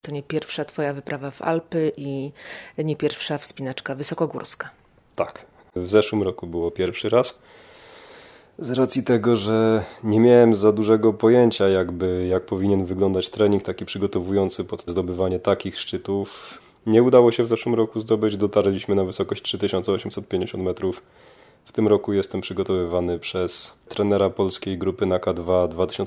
To nie pierwsza twoja wyprawa w Alpy i nie pierwsza wspinaczka wysokogórska. Tak, w zeszłym roku było pierwszy raz. Z racji tego, że nie miałem za dużego pojęcia jak powinien wyglądać trening taki przygotowujący pod zdobywanie takich szczytów. Nie udało się w zeszłym roku zdobyć, dotarliśmy na wysokość 3850 metrów. W tym roku jestem przygotowywany przez trenera polskiej grupy NAKA2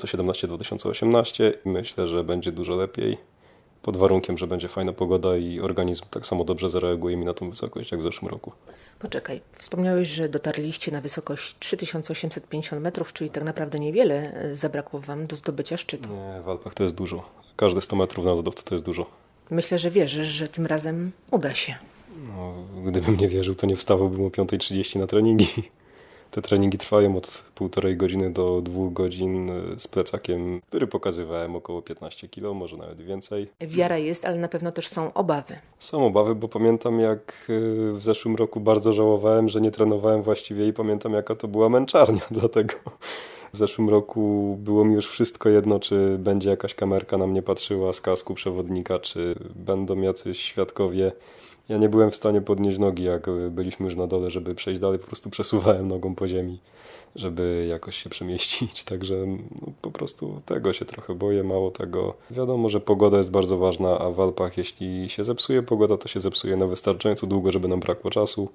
2017-2018 i myślę, że będzie dużo lepiej. Pod warunkiem, że będzie fajna pogoda i organizm tak samo dobrze zareaguje mi na tą wysokość jak w zeszłym roku. Poczekaj, wspomniałeś, że dotarliście na wysokość 3850 metrów, czyli tak naprawdę niewiele zabrakło wam do zdobycia szczytu. Nie, w Alpach to jest dużo. Każde 100 metrów na lodowcu to jest dużo. Myślę, że wierzysz, że tym razem uda się. No, gdybym nie wierzył, to nie wstawałbym o 5:30 na treningi. Te treningi trwają od 1,5 godziny do 2 godzin z plecakiem, który pokazywałem około 15 kg, może nawet więcej. Wiara jest, ale na pewno też są obawy. Są obawy, bo pamiętam jak w zeszłym roku bardzo żałowałem, że nie trenowałem właściwie i pamiętam jaka to była męczarnia, dlatego w zeszłym roku było mi już wszystko jedno, czy będzie jakaś kamerka na mnie patrzyła z kasku przewodnika, czy będą jacyś świadkowie. Ja nie byłem w stanie podnieść nogi, jak byliśmy już na dole, żeby przejść dalej. Po prostu przesuwałem nogą po ziemi, żeby jakoś się przemieścić. Także po prostu tego się trochę boję, mało tego. Wiadomo, że pogoda jest bardzo ważna, a w Alpach jeśli się zepsuje pogoda, to się zepsuje na wystarczająco długo, żeby nam brakło czasu.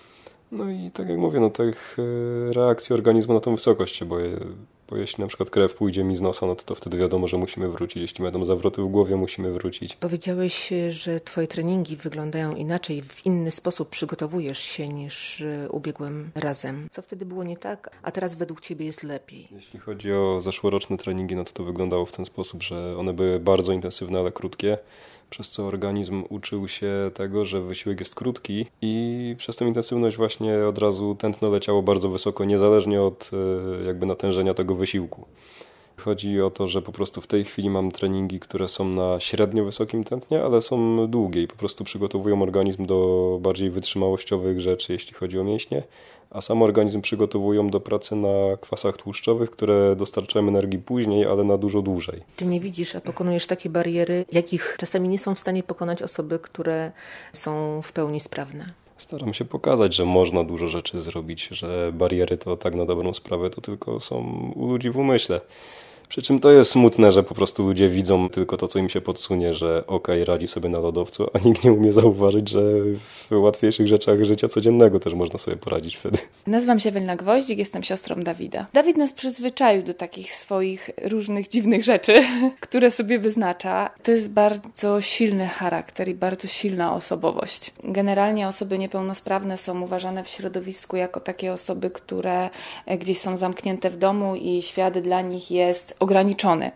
No i tak jak mówię, tych reakcji organizmu na tą wysokość się boję. Bo jeśli na przykład krew pójdzie mi z nosa, no to wtedy wiadomo, że musimy wrócić. Jeśli będą zawroty w głowie, musimy wrócić. Powiedziałeś, że twoje treningi wyglądają inaczej, w inny sposób przygotowujesz się niż ubiegłym razem. Co wtedy było nie tak, a teraz według ciebie jest lepiej? Jeśli chodzi o zeszłoroczne treningi, no to wyglądało w ten sposób, że one były bardzo intensywne, ale krótkie. Przez co organizm uczył się tego, że wysiłek jest krótki i przez tą intensywność właśnie od razu tętno leciało bardzo wysoko, niezależnie od natężenia tego wysiłku. Chodzi o to, że po prostu w tej chwili mam treningi, które są na średnio wysokim tętnie, ale są długie i po prostu przygotowują organizm do bardziej wytrzymałościowych rzeczy, jeśli chodzi o mięśnie, a sam organizm przygotowują do pracy na kwasach tłuszczowych, które dostarczają energii później, ale na dużo dłużej. Ty nie widzisz, a pokonujesz takie bariery, jakich czasami nie są w stanie pokonać osoby, które są w pełni sprawne. Staram się pokazać, że można dużo rzeczy zrobić, że bariery to tak na dobrą sprawę to tylko są u ludzi w umyśle. Przy czym to jest smutne, że po prostu ludzie widzą tylko to, co im się podsunie, że radzi sobie na lodowcu, a nikt nie umie zauważyć, że w łatwiejszych rzeczach życia codziennego też można sobie poradzić wtedy. Nazywam się Ewelina Gwoździk, jestem siostrą Dawida. Dawid nas przyzwyczaił do takich swoich różnych dziwnych rzeczy, które sobie wyznacza. To jest bardzo silny charakter i bardzo silna osobowość. Generalnie osoby niepełnosprawne są uważane w środowisku jako takie osoby, które gdzieś są zamknięte w domu i świat dla nich jest ograniczony.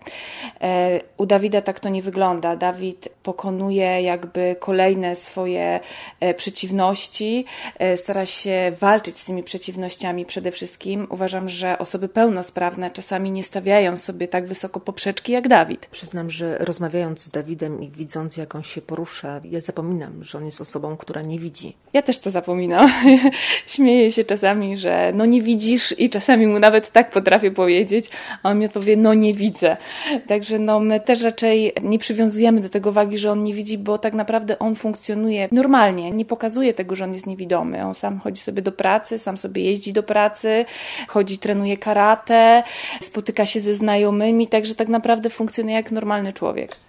U Dawida tak to nie wygląda. Dawid pokonuje jakby kolejne swoje przeciwności, stara się walczyć z tymi przeciwnościami przede wszystkim. Uważam, że osoby pełnosprawne czasami nie stawiają sobie tak wysoko poprzeczki jak Dawid. Przyznam, że rozmawiając z Dawidem i widząc, jak on się porusza, ja zapominam, że on jest osobą, która nie widzi. Ja też to zapominam. Śmieję się czasami, że nie widzisz i czasami mu nawet tak potrafię powiedzieć, a on mi odpowie, nie widzę. Także my też raczej nie przywiązujemy do tego wagi, że on nie widzi, bo tak naprawdę on funkcjonuje normalnie. Nie pokazuje tego, że on jest niewidomy. On sam chodzi sobie do pracy, sam sobie jeździ do pracy, trenuje karate, spotyka się ze znajomymi, także tak naprawdę funkcjonuje jak normalny człowiek.